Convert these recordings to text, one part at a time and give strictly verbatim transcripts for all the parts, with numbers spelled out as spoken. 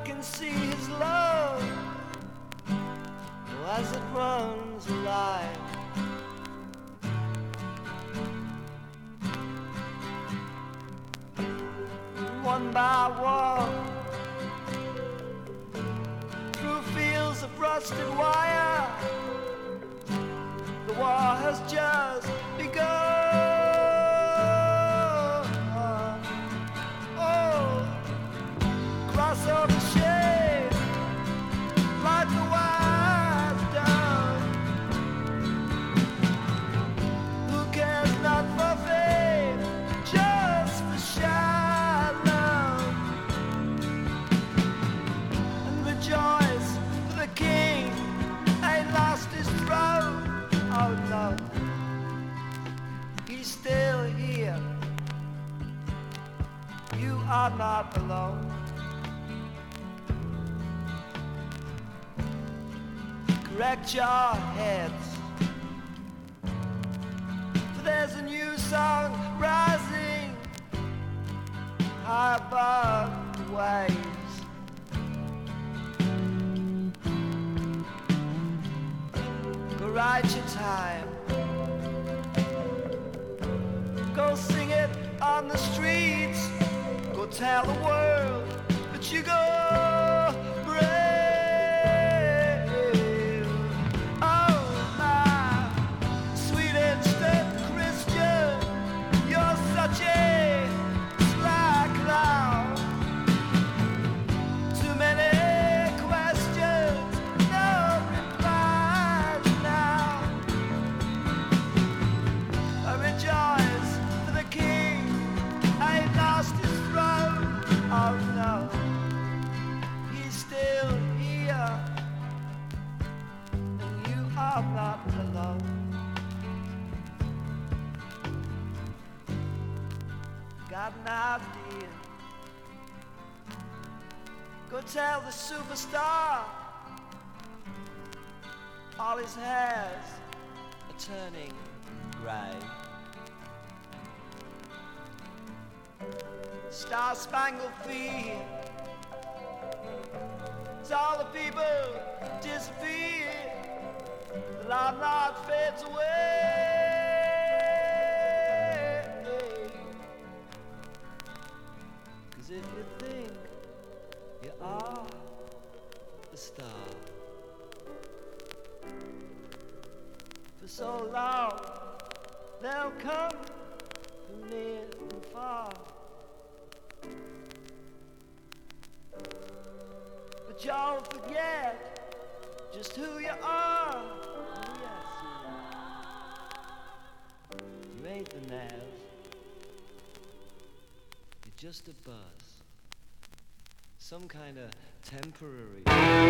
can see his love as it runs alive. One by one, through fields of rusted wire, the war has just begun. Oh, cross over shade like the wise dove. Who cares not for fame, just for shy love, and rejoice for the king ain't lost his throne. Oh no, he's still here. You are not alone. Correct your heads, for there's a new song rising high above the waves. Go write your time, go sing it on the streets, go tell the world that you go brave. Oh my sweet instant Christian, you're such a sly clown. Too many questions, no replies now. I rejoice for the king ain't lost his throne. Oh no, he's still here, and you are not alone. Got an idea, go tell the superstar all his hairs are turning grey. Star-spangled field, as all the people disappear, the limelight fades away. Cause if you think you are the star, for so long they'll come from near and far. But y'all forget just who you are. Oh, yes, you, you ain't the Nav. You're just a buzz, some kind of temporary.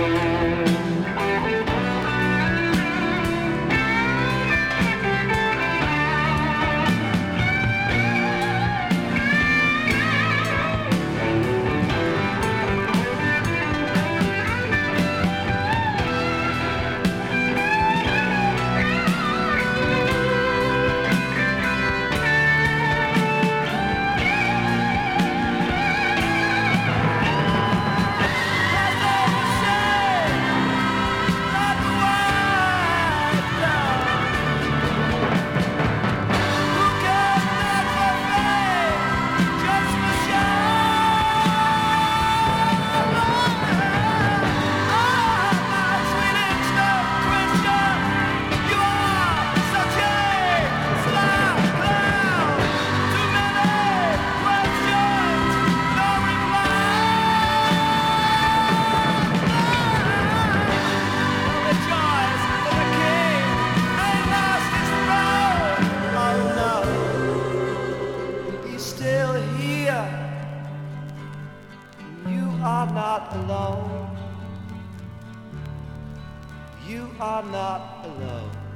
are not alone. You are not alone.